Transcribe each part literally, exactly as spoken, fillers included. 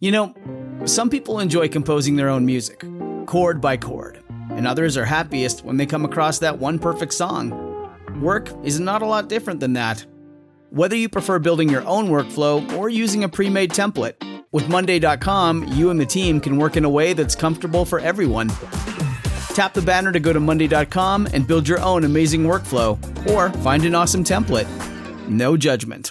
You know, some people enjoy composing their own music, chord by chord, and others are happiest when they come across that one perfect song. Work is not a lot different than that. Whether you prefer building your own workflow or using a pre-made template, with Monday dot com, you and the team can work in a way that's comfortable for everyone. Tap the banner to go to Monday dot com and build your own amazing workflow, or find an awesome template. No judgment.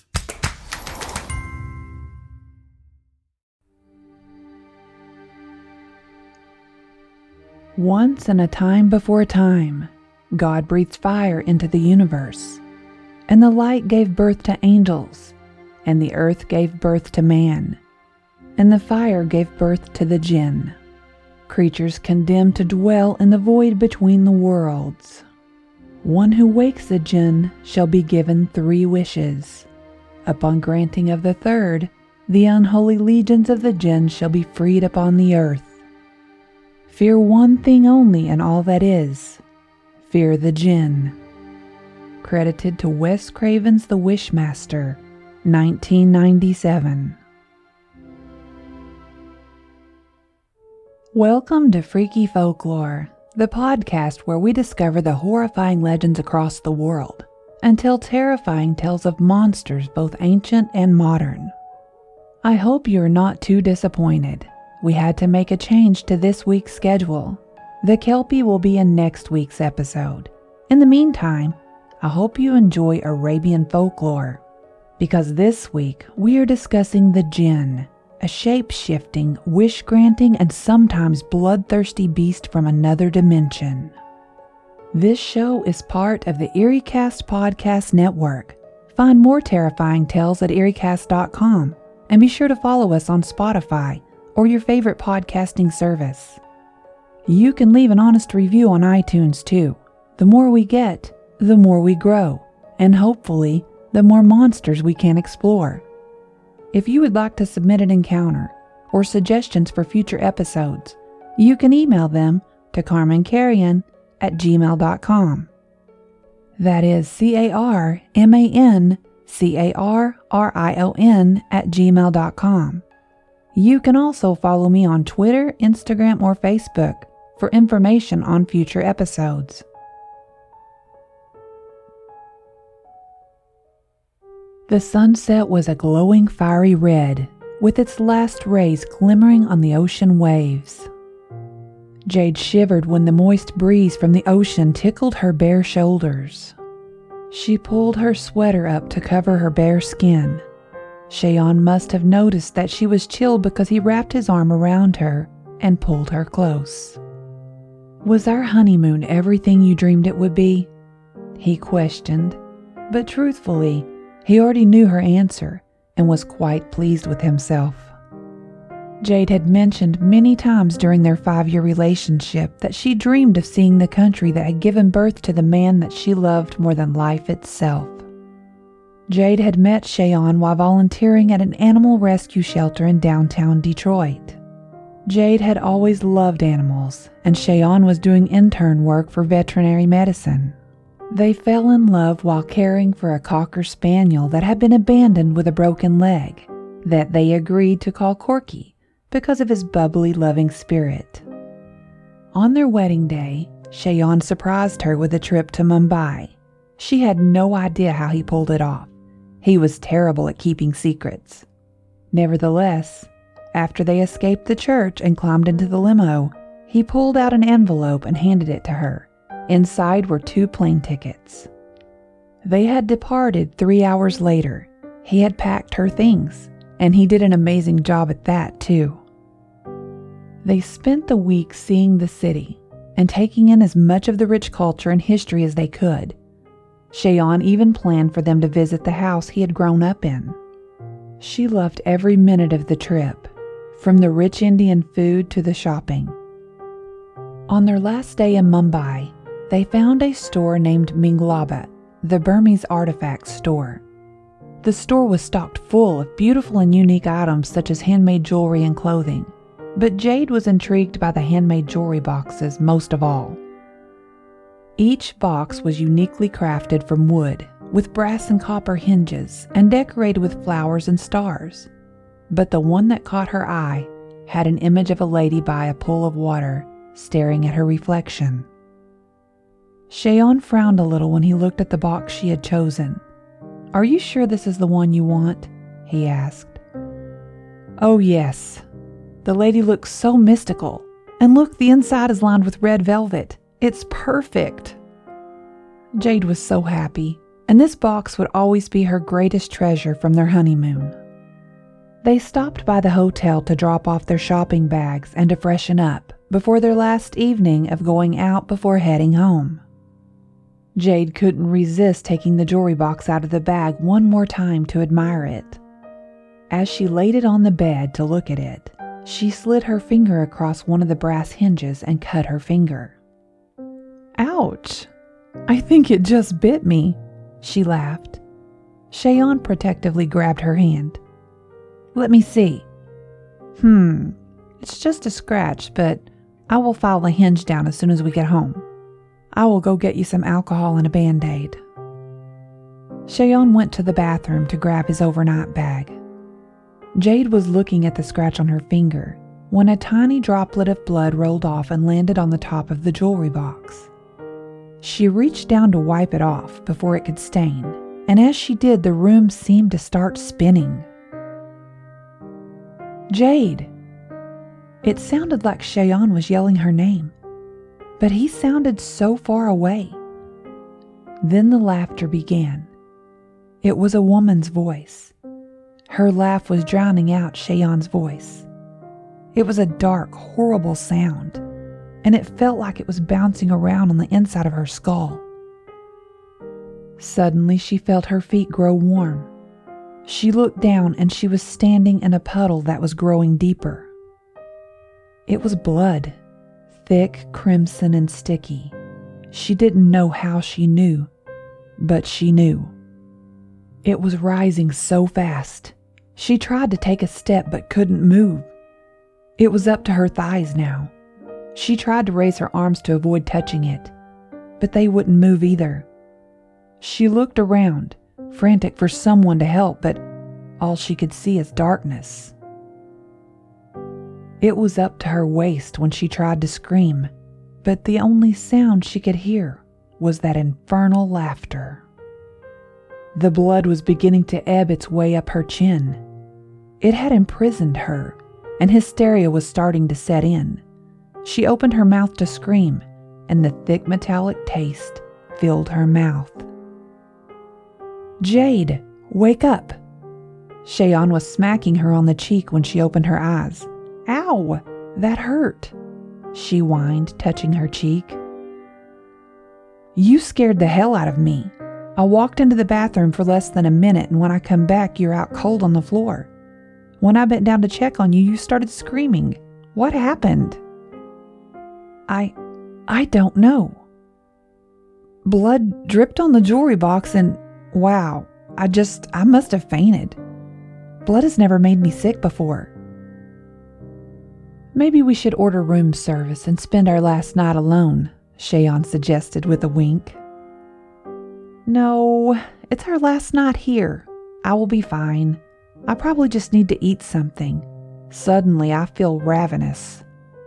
Once in a time before time, God breathed fire into the universe, and the light gave birth to angels, and the earth gave birth to man, and the fire gave birth to the jinn, creatures condemned to dwell in the void between the worlds. One who wakes a jinn shall be given three wishes. Upon granting of the third, the unholy legions of the jinn shall be freed upon the earth. Fear one thing only in all that is. Fear the jinn. Credited to Wes Craven's The Wishmaster, nineteen ninety-seven. Welcome to Freaky Folklore, the podcast where we discover the horrifying legends across the world and tell terrifying tales of monsters both ancient and modern. I hope you're not too disappointed. We had to make a change to this week's schedule. The Kelpie will be in next week's episode. In the meantime, I hope you enjoy Arabian folklore, because this week we are discussing the jinn, a shape-shifting, wish-granting, and sometimes bloodthirsty beast from another dimension. This show is part of the EerieCast Podcast Network. Find more terrifying tales at eerie cast dot com, and be sure to follow us on Spotify or your favorite podcasting service. You can leave an honest review on iTunes too. The more we get, the more we grow, and hopefully, the more monsters we can explore. If you would like to submit an encounter or suggestions for future episodes, you can email them to carmancarrion at gmail dot com. That is C A R M A N C A R R I O N at gmail dot com. You can also follow me on Twitter, Instagram, or Facebook for information on future episodes. The sunset was a glowing fiery red, with its last rays glimmering on the ocean waves. Jade shivered when the moist breeze from the ocean tickled her bare shoulders. She pulled her sweater up to cover her bare skin. Shayon must have noticed that she was chilled because he wrapped his arm around her and pulled her close. "Was our honeymoon everything you dreamed it would be?" he questioned, but truthfully, he already knew her answer and was quite pleased with himself. Jade had mentioned many times during their five-year relationship that she dreamed of seeing the country that had given birth to the man that she loved more than life itself. Jade had met Shayon while volunteering at an animal rescue shelter in downtown Detroit. Jade had always loved animals, and Shayon was doing intern work for veterinary medicine. They fell in love while caring for a cocker spaniel that had been abandoned with a broken leg, that they agreed to call Corky because of his bubbly, loving spirit. On their wedding day, Shayon surprised her with a trip to Mumbai. She had no idea how he pulled it off. He was terrible at keeping secrets. Nevertheless, after they escaped the church and climbed into the limo, he pulled out an envelope and handed it to her. Inside were two plane tickets. They had departed three hours later. He had packed her things, and he did an amazing job at that, too. They spent the week seeing the city and taking in as much of the rich culture and history as they could. Shayon even planned for them to visit the house he had grown up in. She loved every minute of the trip, from the rich Indian food to the shopping. On their last day in Mumbai, they found a store named Minglaba, the Burmese artifacts store. The store was stocked full of beautiful and unique items such as handmade jewelry and clothing, but Jade was intrigued by the handmade jewelry boxes most of all. Each box was uniquely crafted from wood, with brass and copper hinges, and decorated with flowers and stars. but the one that caught her eye had an image of a lady by a pool of water staring at her reflection. Cheyenne frowned a little when he looked at the box she had chosen. "Are you sure this is the one you want?" he asked. "Oh yes. The lady looks so mystical. And look, the inside is lined with red velvet. It's perfect." Jade was so happy, and this box would always be her greatest treasure from their honeymoon. They stopped by the hotel to drop off their shopping bags and to freshen up before their last evening of going out before heading home. Jade couldn't resist taking the jewelry box out of the bag one more time to admire it. As she laid it on the bed to look at it, she slid her finger across one of the brass hinges and cut her finger. "Ouch! I think it just bit me," she laughed. Cheyenne protectively grabbed her hand. "Let me see." Hmm, it's just a scratch, but I will file the hinge down as soon as we get home. I will go get you some alcohol and a Band-Aid." Cheyenne went to the bathroom to grab his overnight bag. Jade was looking at the scratch on her finger when a tiny droplet of blood rolled off and landed on the top of the jewelry box. She reached down to wipe it off before it could stain, and as she did, the room seemed to start spinning. "Jade!" It sounded like Cheyenne was yelling her name, but he sounded so far away. Then the laughter began. It was a woman's voice. Her laugh was drowning out Cheyenne's voice. It was a dark, horrible sound, and it felt like it was bouncing around on the inside of her skull. Suddenly, she felt her feet grow warm. She looked down and she was standing in a puddle that was growing deeper. It was blood, thick, crimson, and sticky. She didn't know how she knew, but she knew. It was rising so fast. She tried to take a step but couldn't move. It was up to her thighs now. She tried to raise her arms to avoid touching it, but they wouldn't move either. She looked around, frantic for someone to help, but all she could see is darkness. It was up to her waist when she tried to scream, but the only sound she could hear was that infernal laughter. The blood was beginning to ebb its way up her chin. It had imprisoned her, and hysteria was starting to set in. She opened her mouth to scream, and the thick metallic taste filled her mouth. "Jade, wake up!" Cheyenne was smacking her on the cheek when she opened her eyes. "Ow, that hurt," she whined, touching her cheek. "You scared the hell out of me. I walked into the bathroom for less than a minute, and when I come back, you're out cold on the floor. When I bent down to check on you, you started screaming. What happened?" I, I don't know. Blood dripped on the jewelry box and, wow, I just, I must have fainted. Blood has never made me sick before." "Maybe we should order room service and spend our last night alone," Cheyenne suggested with a wink. "No, it's our last night here. I will be fine. I probably just need to eat something. Suddenly I feel ravenous."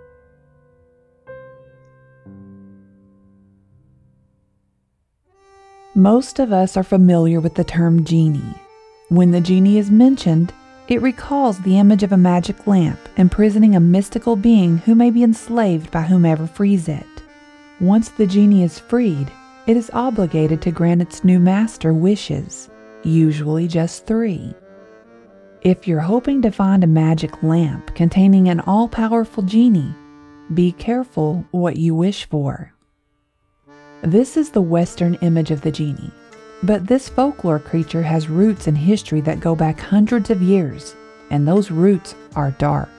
Most of us are familiar with the term genie. When the genie is mentioned, it recalls the image of a magic lamp imprisoning a mystical being who may be enslaved by whomever frees it. Once the genie is freed, it is obligated to grant its new master wishes, usually just three. If you're hoping to find a magic lamp containing an all-powerful genie, be careful what you wish for. This is the Western image of the genie, but this folklore creature has roots in history that go back hundreds of years, and those roots are dark.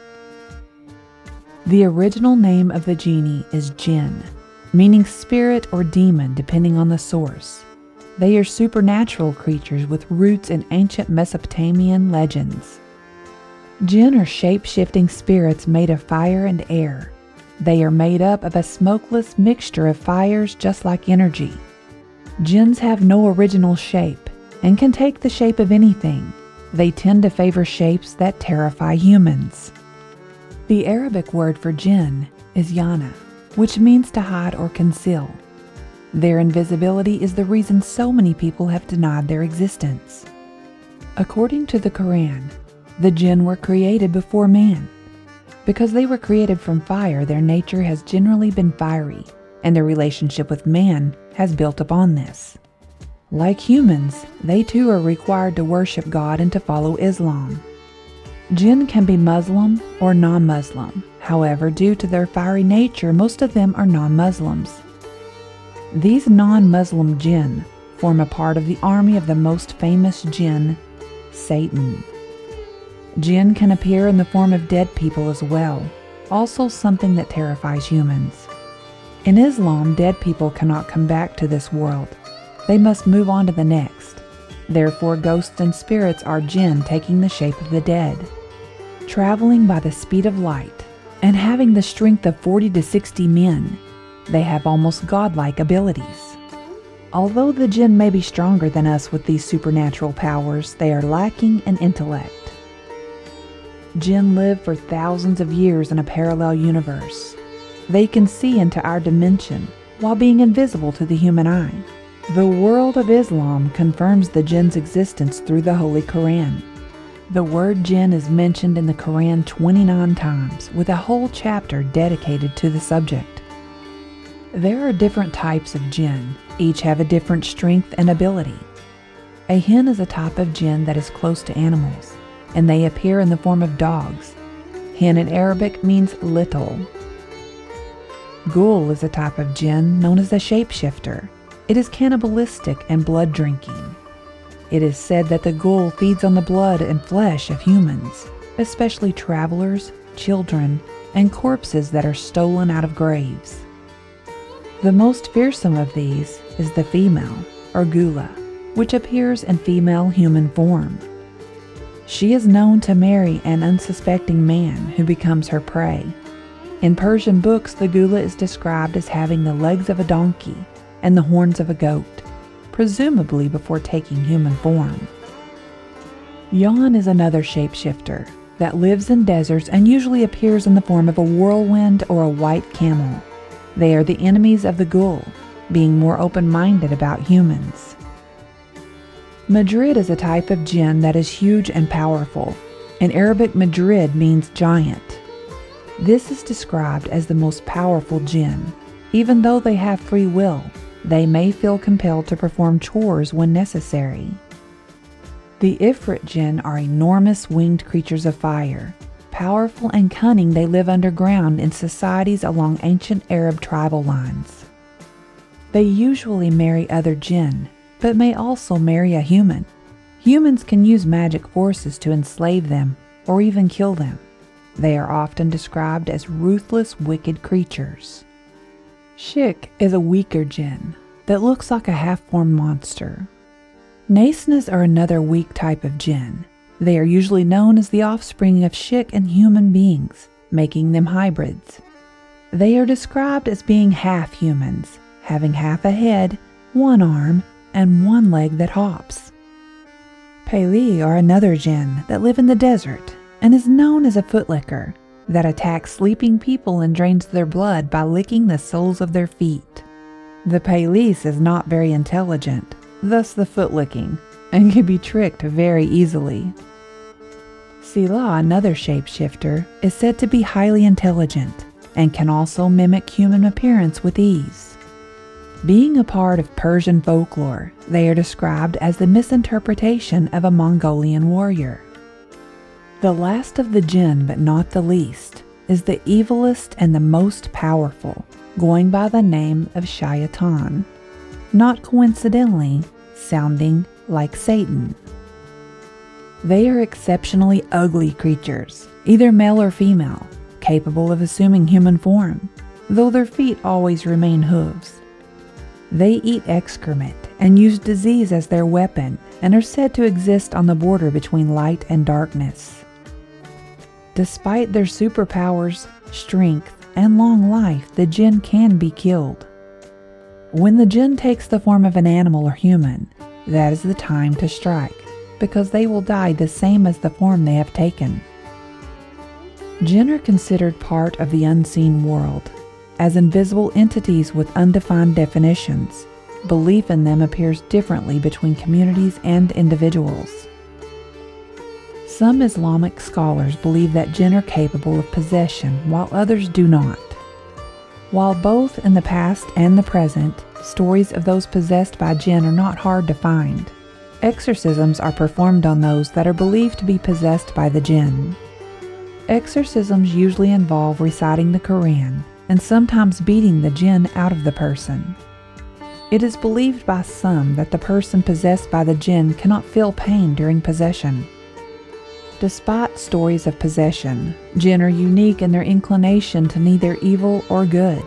The original name of the genie is Jinn, meaning spirit or demon depending on the source. They are supernatural creatures with roots in ancient Mesopotamian legends. Jinn are shape-shifting spirits made of fire and air. They are made up of a smokeless mixture of fires just like energy. Jinns have no original shape and can take the shape of anything. They tend to favor shapes that terrify humans. The Arabic word for jinn is yana, which means to hide or conceal. Their invisibility is the reason so many people have denied their existence. According to the Quran, the jinn were created before man. Because they were created from fire, their nature has generally been fiery, and their relationship with man has built upon this. Like humans, they too are required to worship God and to follow Islam. Jinn can be Muslim or non-Muslim. However, due to their fiery nature, most of them are non-Muslims. These non-Muslim jinn form a part of the army of the most famous jinn, Satan. Jinn can appear in the form of dead people as well, also something that terrifies humans. In Islam, dead people cannot come back to this world. They must move on to the next. Therefore, ghosts and spirits are jinn taking the shape of the dead. Traveling by the speed of light and having the strength of forty to sixty men, they have almost godlike abilities. Although the jinn may be stronger than us with these supernatural powers, they are lacking in intellect. Jinn live for thousands of years in a parallel universe. They can see into our dimension while being invisible to the human eye. The world of Islam confirms the jinn's existence through the Holy Quran. The word jinn is mentioned in the Quran twenty-nine times, with a whole chapter dedicated to the subject. There are different types of jinn. Each have a different strength and ability. A hen is a type of jinn that is close to animals, and they appear in the form of dogs. Hen in Arabic means little. Ghoul is a type of jinn known as a shapeshifter. It is cannibalistic and blood-drinking. It is said that the ghoul feeds on the blood and flesh of humans, especially travelers, children, and corpses that are stolen out of graves. The most fearsome of these is the female, or Ghula, which appears in female human form. She is known to marry an unsuspecting man who becomes her prey. In Persian books, the Ghula is described as having the legs of a donkey and the horns of a goat, presumably before taking human form. Yan is another shapeshifter that lives in deserts and usually appears in the form of a whirlwind or a white camel. They are the enemies of the ghoul, being more open-minded about humans. Madrid is a type of jinn that is huge and powerful. In Arabic, Madrid means giant. This is described as the most powerful jinn. Even though they have free will, they may feel compelled to perform chores when necessary. The Ifrit jinn are enormous winged creatures of fire. Powerful and cunning, they live underground in societies along ancient Arab tribal lines. They usually marry other jinn, but may also marry a human. Humans can use magic forces to enslave them or even kill them. They are often described as ruthless, wicked creatures. Shik is a weaker jinn that looks like a half-formed monster. Naysnas are another weak type of jinn. They are usually known as the offspring of Shik and human beings, making them hybrids. They are described as being half humans, having half a head, one arm, and one leg that hops. Pali are another jinn that live in the desert and is known as a footlicker that attacks sleeping people and drains their blood by licking the soles of their feet. The Palis is not very intelligent, thus the foot-licking, and can be tricked very easily. Sila, another shapeshifter, is said to be highly intelligent and can also mimic human appearance with ease. Being a part of Persian folklore, they are described as the misinterpretation of a Mongolian warrior. The last of the jinn, but not the least, is the evilest and the most powerful, going by the name of Shayatan, not coincidentally sounding like Satan. They are exceptionally ugly creatures, either male or female, capable of assuming human form, though their feet always remain hooves. They eat excrement and use disease as their weapon and are said to exist on the border between light and darkness. Despite their superpowers, strength, and long life, the jinn can be killed. When the jinn takes the form of an animal or human, that is the time to strike. because they will die the same as the form they have taken. Jinn are considered part of the unseen world. As invisible entities with undefined definitions, belief in them appears differently between communities and individuals. Some Islamic scholars believe that jinn are capable of possession, while others do not. While both in the past and the present, stories of those possessed by jinn are not hard to find, exorcisms are performed on those that are believed to be possessed by the jinn. Exorcisms usually involve reciting the Quran and sometimes beating the jinn out of the person. It is believed by some that the person possessed by the jinn cannot feel pain during possession. Despite stories of possession, jinn are unique in their inclination to neither evil or good.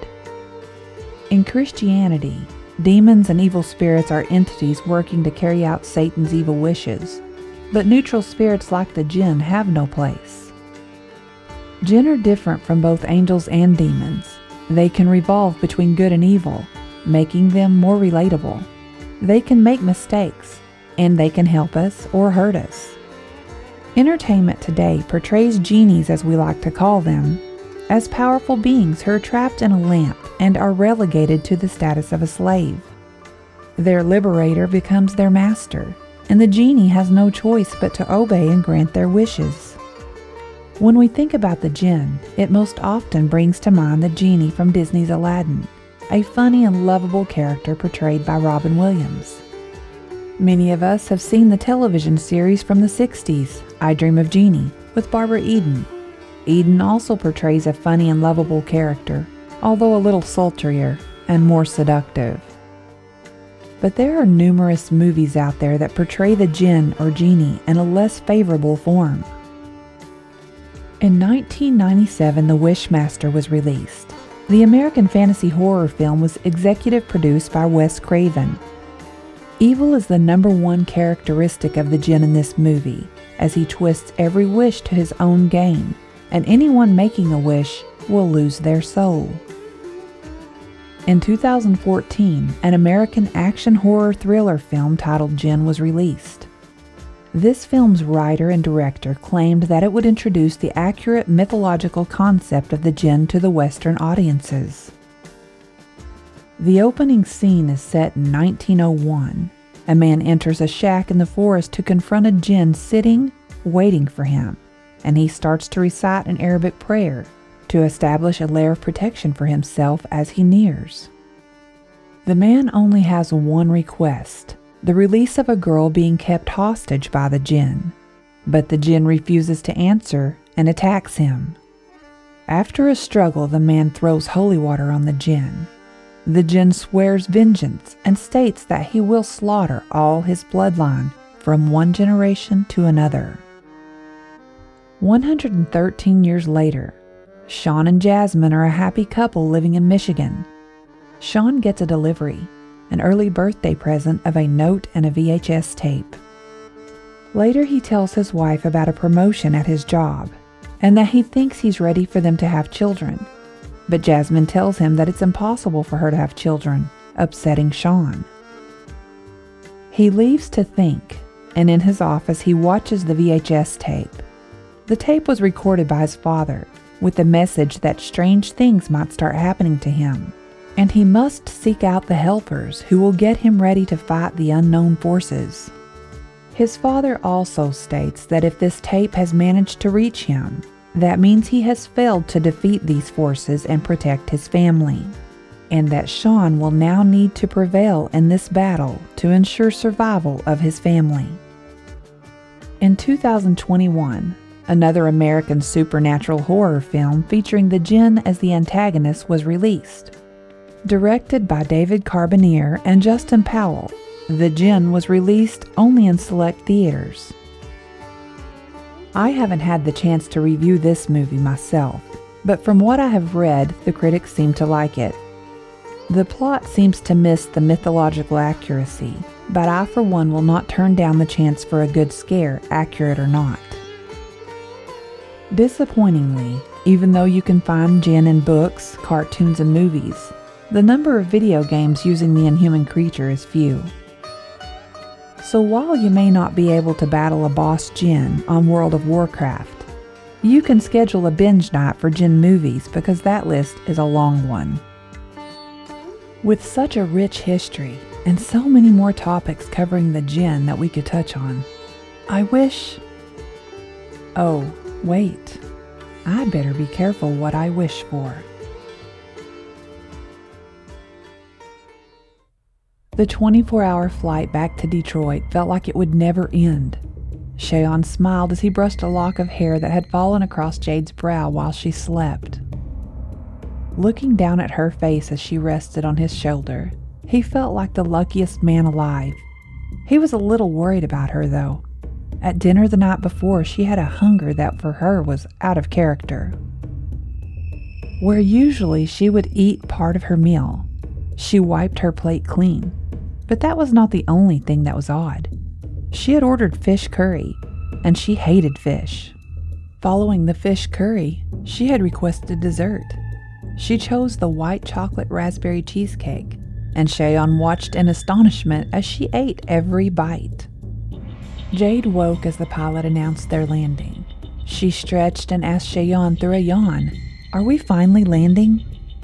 In Christianity, demons and evil spirits are entities working to carry out Satan's evil wishes, but neutral spirits like the jinn have no place. Jinn are different from both angels and demons. They can revolve between good and evil, making them more relatable. They can make mistakes, and they can help us or hurt us. Entertainment today portrays genies, as we like to call them, as powerful beings who are trapped in a lamp and are relegated to the status of a slave. Their liberator becomes their master, and the genie has no choice but to obey and grant their wishes. When we think about the jinn, it most often brings to mind the genie from Disney's Aladdin, a funny and lovable character portrayed by Robin Williams. Many of us have seen the television series from the sixties, I Dream of Jeannie, with Barbara Eden. Eden also portrays a funny and lovable character, although a little sultrier and more seductive. But there are numerous movies out there that portray the jinn or genie in a less favorable form. In nineteen ninety-seven, The Wishmaster was released. The American fantasy horror film was executive produced by Wes Craven. Evil is the number one characteristic of the jinn in this movie, as he twists every wish to his own gain, and anyone making a wish will lose their soul. In two thousand fourteen, an American action horror thriller film titled Jinn was released. This film's writer and director claimed that it would introduce the accurate mythological concept of the jinn to the Western audiences. The opening scene is set in nineteen oh one. A man enters a shack in the forest to confront a jinn sitting, waiting for him, and he starts to recite an Arabic prayer to establish a layer of protection for himself as he nears. The man only has one request: the release of a girl being kept hostage by the jinn, but the jinn refuses to answer and attacks him. After a struggle, the man throws holy water on the jinn. The jinn swears vengeance and states that he will slaughter all his bloodline from one generation to another. one hundred thirteen years later, Sean and Jasmine are a happy couple living in Michigan. Sean gets a delivery, an early birthday present of a note and a V H S tape. Later, he tells his wife about a promotion at his job and that he thinks he's ready for them to have children. But Jasmine tells him that it's impossible for her to have children, upsetting Sean. He leaves to think, and in his office he watches the V H S tape. The tape was recorded by his father, with the message that strange things might start happening to him, and he must seek out the helpers who will get him ready to fight the unknown forces. His father also states that if this tape has managed to reach him, that means he has failed to defeat these forces and protect his family, and that Sean will now need to prevail in this battle to ensure survival of his family. In two thousand twenty-one, another American supernatural horror film featuring the jinn as the antagonist was released. Directed by David Carboneer and Justin Powell, The Jinn was released only in select theaters. I haven't had the chance to review this movie myself, but from what I have read, the critics seem to like it. The plot seems to miss the mythological accuracy, but I for one will not turn down the chance for a good scare, accurate or not. Disappointingly, even though you can find jinn in books, cartoons, and movies, the number of video games using the inhuman creature is few. So while you may not be able to battle a boss djinn on World of Warcraft, you can schedule a binge night for djinn movies because that list is a long one. With such a rich history and so many more topics covering the djinn that we could touch on, I wish... Oh, wait. I better be careful what I wish for. The twenty-four hour flight back to Detroit felt like it would never end. Cheyenne smiled as he brushed a lock of hair that had fallen across Jade's brow while she slept. Looking down at her face as she rested on his shoulder, he felt like the luckiest man alive. He was a little worried about her, though. At dinner the night before, she had a hunger that for her was out of character. Where usually she would eat part of her meal, she wiped her plate clean. But that was not the only thing that was odd. She had ordered fish curry, and she hated fish. Following the fish curry, she had requested dessert. She chose the white chocolate raspberry cheesecake, and Cheyenne watched in astonishment as she ate every bite. Jade woke as the pilot announced their landing. She stretched and asked Cheyenne through a yawn, "Are we finally landing?"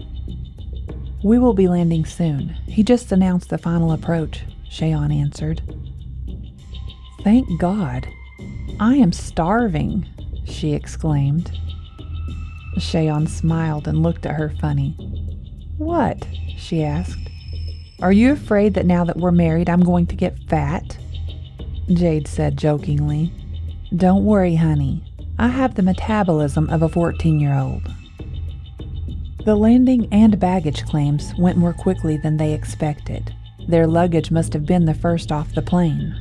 "We will be landing soon. He just announced the final approach," Cheyenne answered. "Thank God. I am starving," she exclaimed. Cheyenne smiled and looked at her funny. "What?" she asked. "Are you afraid that now that we're married I'm going to get fat?" Jade said jokingly. "Don't worry, honey. I have the metabolism of a fourteen-year-old. The landing and baggage claims went more quickly than they expected. Their luggage must have been the first off the plane.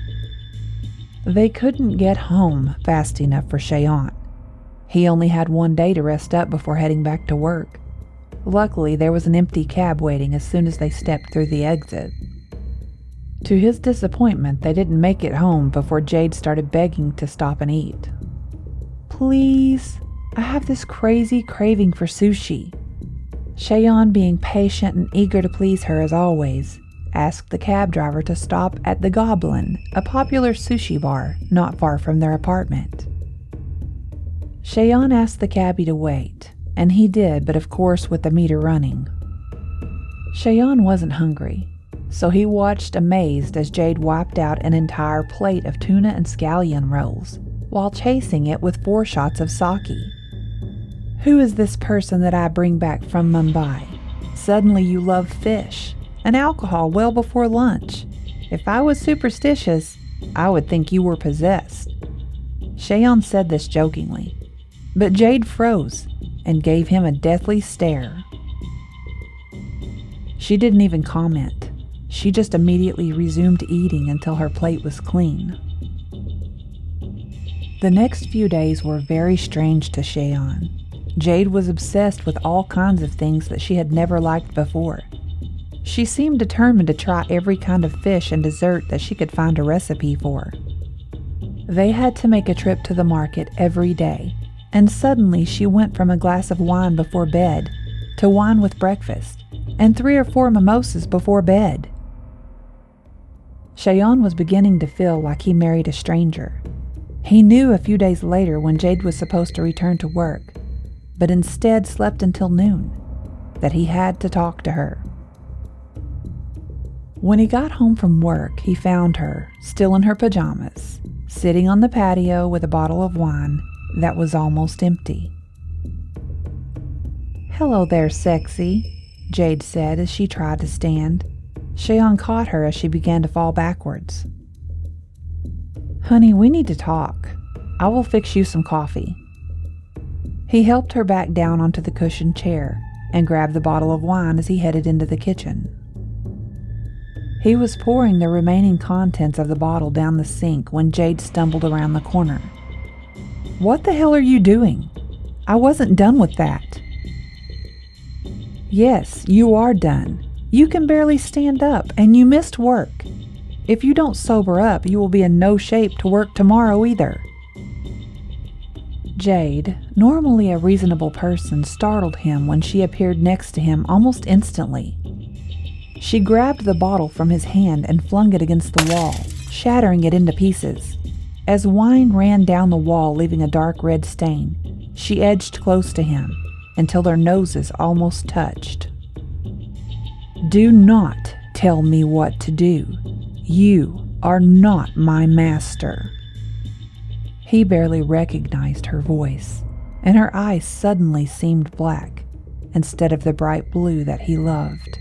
They couldn't get home fast enough for Cheyenne. He only had one day to rest up before heading back to work. Luckily, there was an empty cab waiting as soon as they stepped through the exit. To his disappointment, they didn't make it home before Jade started begging to stop and eat. "Please, I have this crazy craving for sushi." Cheyenne, being patient and eager to please her as always, asked the cab driver to stop at the Goblin, a popular sushi bar not far from their apartment. Cheyenne asked the cabbie to wait, and he did, but of course with the meter running. Cheyenne wasn't hungry, so he watched amazed as Jade wiped out an entire plate of tuna and scallion rolls, while chasing it with four shots of sake. "Who is this person that I bring back from Mumbai? Suddenly you love fish and alcohol well before lunch. If I was superstitious, I would think you were possessed." Cheyenne said this jokingly, but Jade froze and gave him a deathly stare. She didn't even comment. She just immediately resumed eating until her plate was clean. The next few days were very strange to Cheyenne. Jade was obsessed with all kinds of things that she had never liked before. She seemed determined to try every kind of fish and dessert that she could find a recipe for. They had to make a trip to the market every day, and suddenly she went from a glass of wine before bed to wine with breakfast, and three or four mimosas before bed. Cheyenne was beginning to feel like he married a stranger. He knew a few days later when Jade was supposed to return to work, but instead slept until noon, that he had to talk to her. When he got home from work, he found her, still in her pajamas, sitting on the patio with a bottle of wine that was almost empty. "Hello there, sexy," Jade said as she tried to stand. Cheyenne caught her as she began to fall backwards. "Honey, we need to talk. I will fix you some coffee." He helped her back down onto the cushioned chair and grabbed the bottle of wine as he headed into the kitchen. He was pouring the remaining contents of the bottle down the sink when Jade stumbled around the corner. "What the hell are you doing? I wasn't done with that." "Yes, you are done. You can barely stand up, and you missed work. If you don't sober up, you will be in no shape to work tomorrow either." Jade, normally a reasonable person, startled him when she appeared next to him almost instantly. She grabbed the bottle from his hand and flung it against the wall, shattering it into pieces. As wine ran down the wall, leaving a dark red stain, she edged close to him until their noses almost touched. "Do not tell me what to do. You are not my master." He barely recognized her voice, and her eyes suddenly seemed black instead of the bright blue that he loved.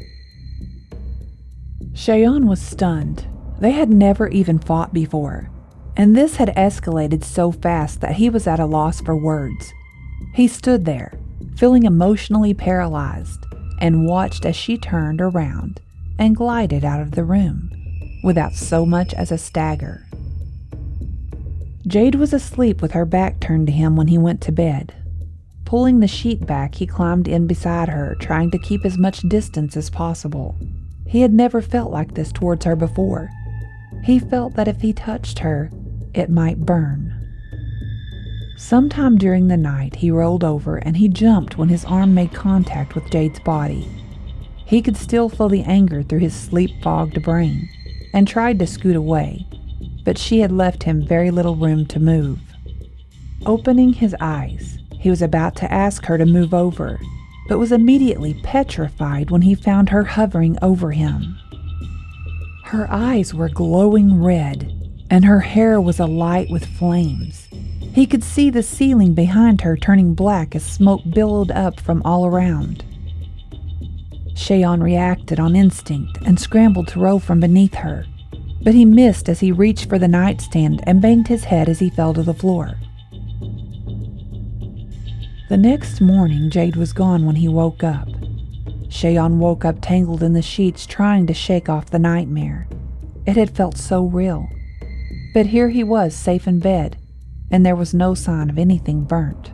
Cheyenne was stunned. They had never even fought before, and this had escalated so fast that he was at a loss for words. He stood there, feeling emotionally paralyzed, and watched as she turned around and glided out of the room without so much as a stagger. Jade was asleep with her back turned to him when he went to bed. Pulling the sheet back, he climbed in beside her, trying to keep as much distance as possible. He had never felt like this towards her before. He felt that if he touched her, it might burn. Sometime during the night, he rolled over and he jumped when his arm made contact with Jade's body. He could still feel the anger through his sleep-fogged brain and tried to scoot away, but she had left him very little room to move. Opening his eyes, he was about to ask her to move over, but was immediately petrified when he found her hovering over him. Her eyes were glowing red, and her hair was alight with flames. He could see the ceiling behind her turning black as smoke billowed up from all around. Cheyenne reacted on instinct and scrambled to roll from beneath her, but he missed as he reached for the nightstand and banged his head as he fell to the floor. The next morning, Jade was gone when he woke up. Cheyenne woke up tangled in the sheets, trying to shake off the nightmare. It had felt so real. But here he was, safe in bed, and there was no sign of anything burnt.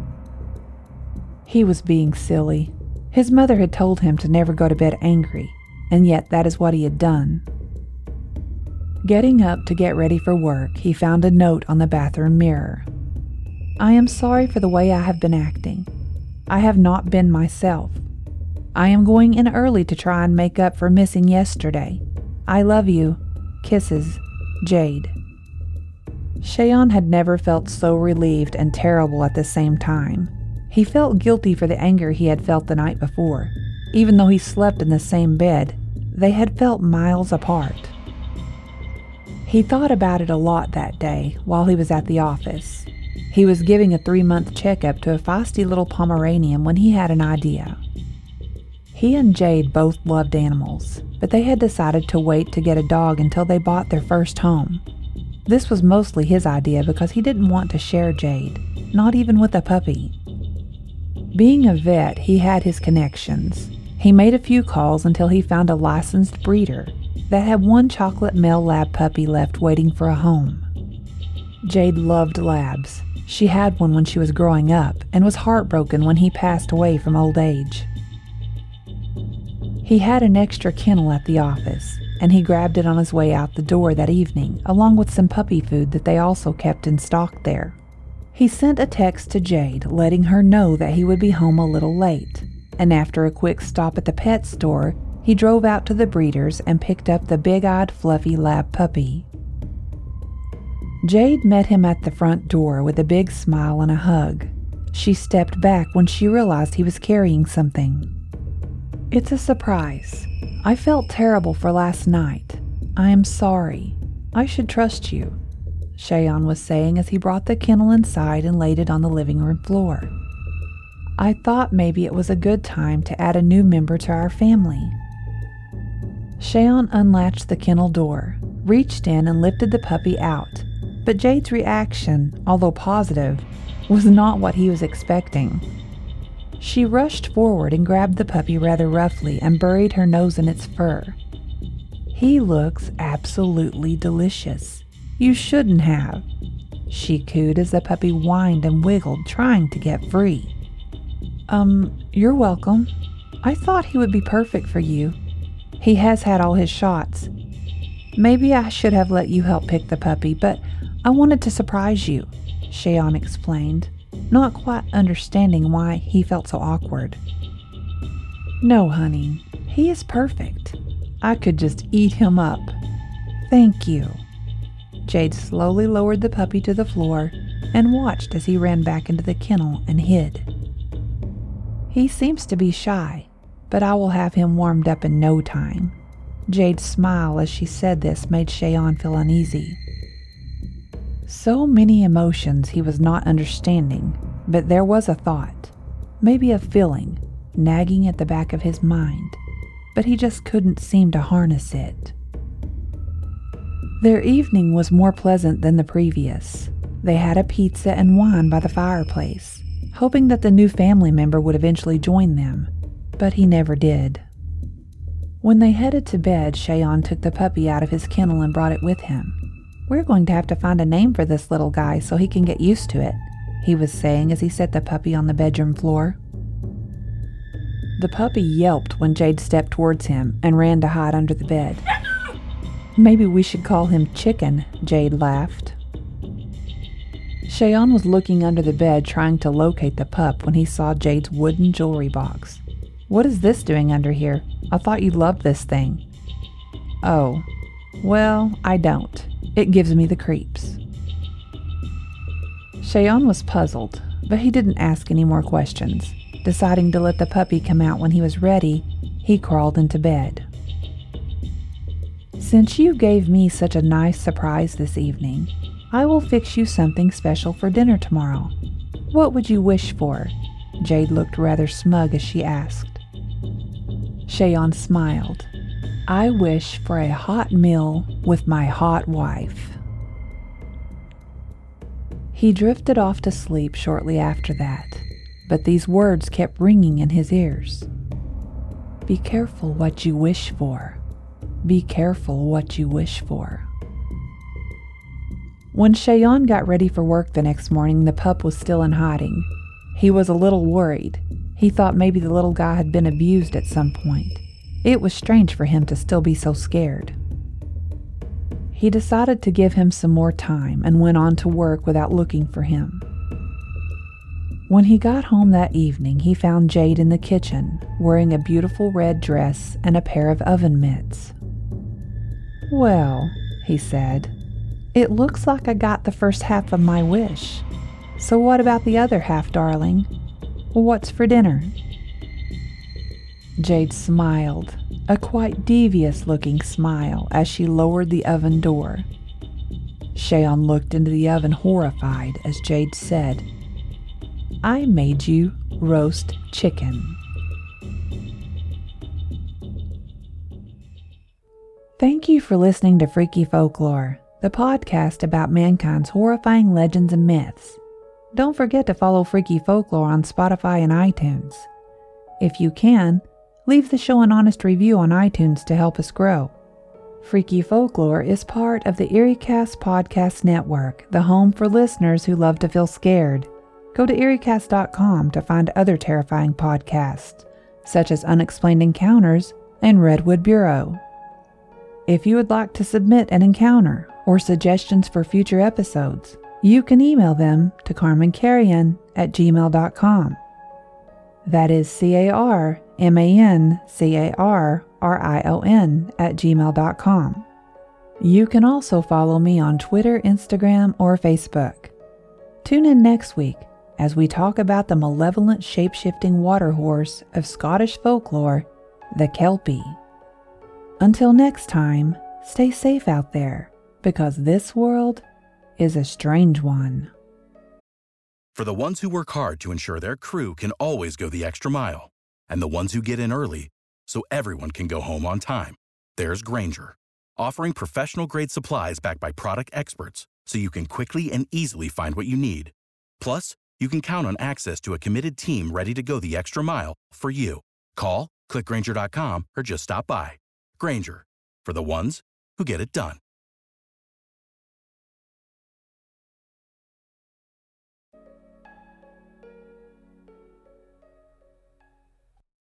He was being silly. His mother had told him to never go to bed angry, and yet that is what he had done. Getting up to get ready for work, he found a note on the bathroom mirror. "I am sorry for the way I have been acting. I have not been myself. I am going in early to try and make up for missing yesterday. I love you. Kisses, Jade." Cheyenne had never felt so relieved and terrible at the same time. He felt guilty for the anger he had felt the night before. Even though he slept in the same bed, they had felt miles apart. He thought about it a lot that day while he was at the office. He was giving a three-month checkup to a feisty little Pomeranian when he had an idea. He and Jade both loved animals, but they had decided to wait to get a dog until they bought their first home. This was mostly his idea because he didn't want to share Jade, not even with a puppy. Being a vet, he had his connections. He made a few calls until he found a licensed breeder that had one chocolate male lab puppy left waiting for a home. Jade loved labs. She had one when she was growing up and was heartbroken when he passed away from old age. He had an extra kennel at the office, and he grabbed it on his way out the door that evening, along with some puppy food that they also kept in stock there. He sent a text to Jade letting her know that he would be home a little late, and after a quick stop at the pet store, he drove out to the breeders and picked up the big-eyed, fluffy lab puppy. Jade met him at the front door with a big smile and a hug. She stepped back when she realized he was carrying something. "It's a surprise. I felt terrible for last night. I am sorry. I should trust you," Cheyenne was saying as he brought the kennel inside and laid it on the living room floor. "I thought maybe it was a good time to add a new member to our family." Cheyenne unlatched the kennel door, reached in and lifted the puppy out, but Jade's reaction, although positive, was not what he was expecting. She rushed forward and grabbed the puppy rather roughly and buried her nose in its fur. "He looks absolutely delicious. You shouldn't have," she cooed as the puppy whined and wiggled, trying to get free. Um, you're welcome. I thought he would be perfect for you. He has had all his shots. Maybe I should have let you help pick the puppy, but I wanted to surprise you," Cheyenne explained, not quite understanding why he felt so awkward. "No, honey, he is perfect. I could just eat him up. Thank you," Jade slowly lowered the puppy to the floor and watched as he ran back into the kennel and hid. He seems to be shy, but I will have him warmed up in no time. Jade's smile as she said this made Cheyenne feel uneasy. So many emotions he was not understanding, but there was a thought, maybe a feeling, nagging at the back of his mind, but he just couldn't seem to harness it. Their evening was more pleasant than the previous. They had a pizza and wine by the fireplace, hoping that the new family member would eventually join them, but he never did. When they headed to bed, Cheyenne took the puppy out of his kennel and brought it with him. "We're going to have to find a name for this little guy so he can get used to it," he was saying as he set the puppy on the bedroom floor. The puppy yelped when Jade stepped towards him and ran to hide under the bed. "Maybe we should call him Chicken," Jade laughed. Cheyenne was looking under the bed trying to locate the pup when he saw Jade's wooden jewelry box. "What is this doing under here? I thought you loved this thing." "Oh, well, I don't. It gives me the creeps." Cheyenne was puzzled, but he didn't ask any more questions. Deciding to let the puppy come out when he was ready, he crawled into bed. "Since you gave me such a nice surprise this evening, I will fix you something special for dinner tomorrow. What would you wish for?" Jade looked rather smug as she asked. Cheyenne smiled. "I wish for a hot meal with my hot wife." He drifted off to sleep shortly after that, but these words kept ringing in his ears. "Be careful what you wish for. Be careful what you wish for." When Cheyenne got ready for work the next morning, the pup was still in hiding. He was a little worried. He thought maybe the little guy had been abused at some point. It was strange for him to still be so scared. He decided to give him some more time and went on to work without looking for him. When he got home that evening, he found Jade in the kitchen, wearing a beautiful red dress and a pair of oven mitts. "Well," he said, "it looks like I got the first half of my wish. So what about the other half, darling? What's for dinner?" Jade smiled, a quite devious-looking smile, as she lowered the oven door. Cheyenne looked into the oven horrified as Jade said, "I made you roast chicken." Thank you for listening to Freaky Folklore, the podcast about mankind's horrifying legends and myths. Don't forget to follow Freaky Folklore on Spotify and iTunes. If you can, leave the show an honest review on iTunes to help us grow. Freaky Folklore is part of the EerieCast Podcast Network, the home for listeners who love to feel scared. Go to eerie cast dot com to find other terrifying podcasts, such as Unexplained Encounters and Redwood Bureau. If you would like to submit an encounter or suggestions for future episodes, you can email them to carmen carrion at gmail dot com. That is C A R M A N C A R R I O N at gmail dot com. You can also follow me on Twitter, Instagram, or Facebook. Tune in next week as we talk about the malevolent shape-shifting water horse of Scottish folklore, the Kelpie. Until next time, stay safe out there, because this world is a strange one. For the ones who work hard to ensure their crew can always go the extra mile, and the ones who get in early so everyone can go home on time, there's Grainger, offering professional-grade supplies backed by product experts so you can quickly and easily find what you need. Plus, you can count on access to a committed team ready to go the extra mile for you. Call, click Grainger dot com, or just stop by. Grainger, for the ones who get it done.